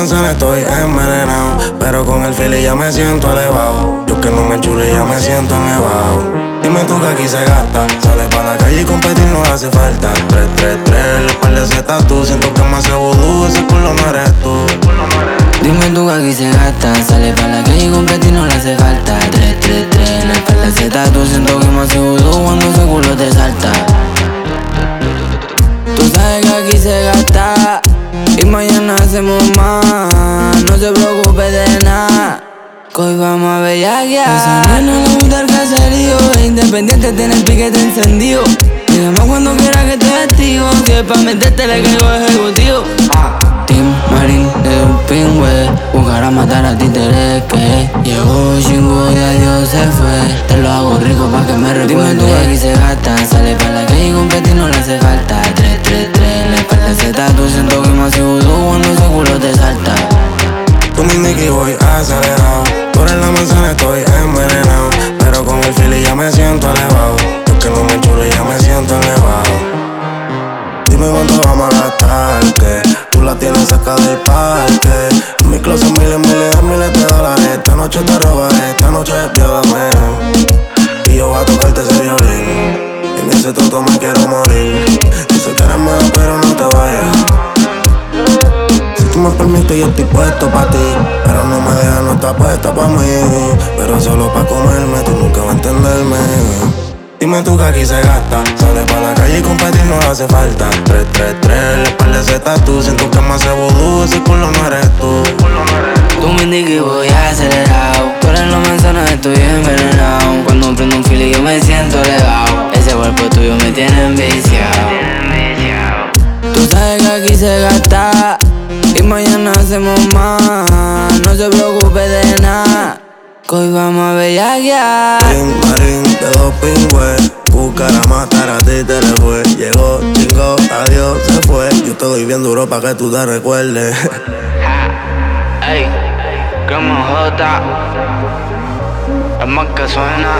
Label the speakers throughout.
Speaker 1: manzana estoy envenenado, pero con el fili ya me siento elevado. Yo que no me chulo ya me siento nevado. Dime tú que aquí se gasta, sale pa' la calle y competir no hace falta. 333, le par de zetas tú, siento que me hace vudú, ese culo no eres tú.
Speaker 2: Dime tú que aquí se gasta, sale pa' la calle y competir no le hace falta. 333, le par de zetas tú, siento que me hace vudú cuando ese culo te salta. Tú sabes que aquí se gasta y mañana hacemos más. No se preocupe de nada, que hoy vamos a bellaquear. Esa nena le gusta el caserío, es independiente, tiene el piquete encendido. Me llama cuando quiera que esté activo, si es pa' meterte le caigo ejecutivo. Team Marín de un pingüe, buscar a matar a títeres que llegó chingo y adiós se fue. Te lo hago rico pa' que me recuerde. Dime tú aquí se gasta, sale pa' la calle y competir no le hace falta. 333, le par de zetas tú, siento que me hace vudú cuando ese culo te salta.
Speaker 1: Tú mi Nicky voy acelerado, por en la manzana estoy envenenado, pero con el fili ya me siento elevado. Yo que no me chulo ya me siento elevado. Dime cuánto vamos a gastar, que tú la tienes cerca del parque. En mi closet miles de dólares. Esta noche te robaré, esta noche llévame. Y yo voy a tocarte ese violín, en ese toto me quiero morir. Yo sé que eres mejor pero no te vayas. Si tú me permites yo estoy puesto pa' ti, pero no me dejas, no estás puesta pa' mí. Pero solo pa' comerme, tú nunca vas a entenderme. Dime tú que aquí se gasta, sale pa' la calle y competir no hace falta. 333, le par de zetas tú, siento que me hace vudú, ese culo no eres tú.
Speaker 2: Tú me indiques y voy acelerado, por en la manzana estoy envenenado. Cuando prendo un fili yo me siento elevado, ese cuerpo tuyo me tiene enviciado. Tú sabes que aquí se gasta y mañana hacemos más. No se preocupe de nada, que hoy vamos a bellaquear.
Speaker 1: Marín de dos pingües, buscar a matar a ti te le fue. Llegó, chingó, adiós, se fue. Yo te doy bien duro pa' que tú te recuerdes.
Speaker 2: Ey, como J, es más que suena,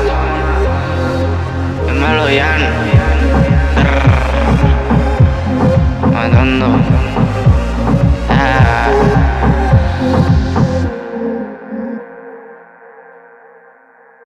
Speaker 2: dímelo ya, matando.